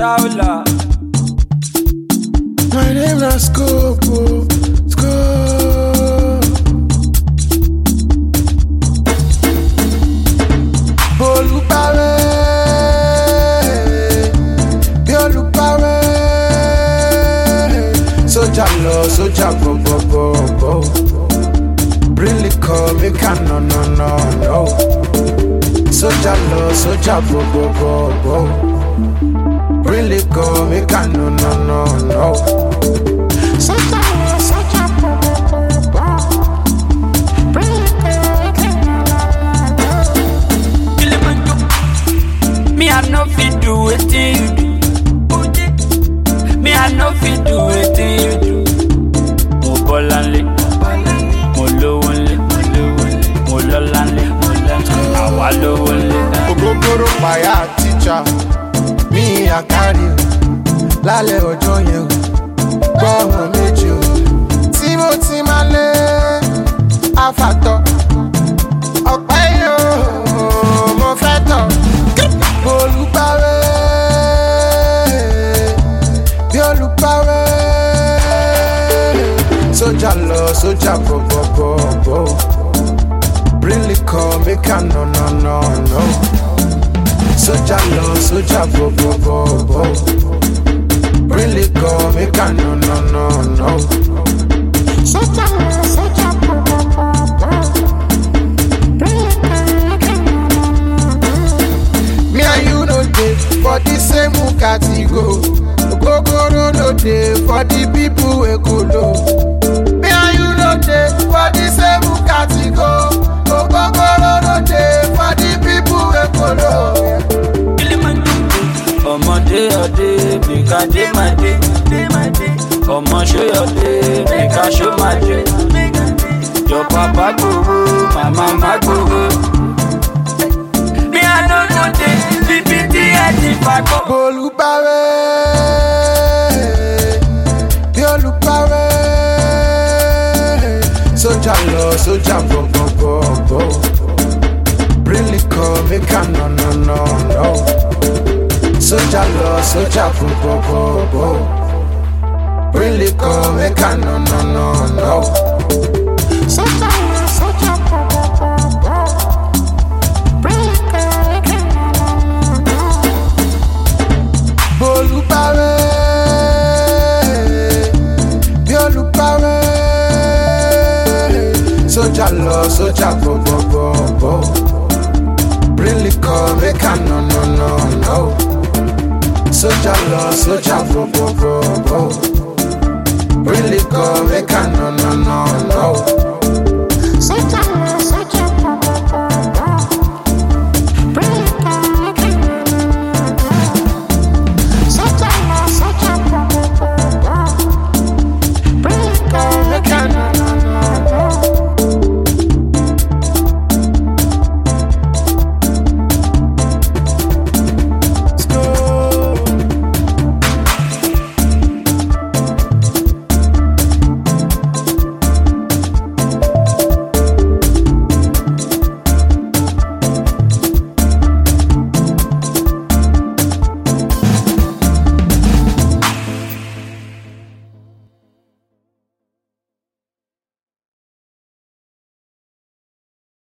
Shaula. My name na Scope, Scope. Olùpàwé, bí olùpàwé. Sójà lọ, sójà bọ̀. Bring liquor, make a no. Sójà lọ, sójà bọ̀. Bring liquor, make a no. Sójà lọ, sójà bọ̀. Bring liquor, make a no. Me I no fit do wetin you do. Me I no fit do wetin you do. Mo bọ́láńlé, mo lówó ńlé, mo lọ́láńlé, àwa lówó ńlé. Ogogoro paya teacher, mi àkárí o, lálẹ́ ọjọ́ yẹn o, gbọ́ ọmọ méjì o. Tí mo ti máa lé àfàtọ̀, ọ̀pẹ́ yìí o, mo fẹ́ tọ̀. Olùpàwé, bí olùpàwé. Sójà lọ, sójà bọ̀. Bring liquor, make a no. Sójà lọ, sójà bọ̀. Bring liquor, make a no. Sójà lọ, sójà bọ̀. Bring liquor, make a no. Me and you no dey for the same category. Ogogoro no dey for the people wey go low. Me and you no dey for the same category. Ogogoro no dey for the people wey go low. Ọmọdé ọdẹ, make I dey my day. Ọmọ ṣe ọdẹ, make I show my day. Your papa gbowó, mama má gbowó. Me I no know dey, BBT ẹ ti fagbọ́. Olùpàwé, bí olùpàwé. Sójà lọ, sójà bọ̀. Bring liquor, make a no. Sójà lọ, sójà bọ̀. Bring liquor, make a no. Sójà lọ, sójà bọ̀. Bring liquor, make a no. Olùpàwé, bí olùpàwé. Sójà lọ, sójà bọ̀. Bring liquor, make a no. Sójà lọ, sójà bọ̀. Bring liquor, make a no. Sójà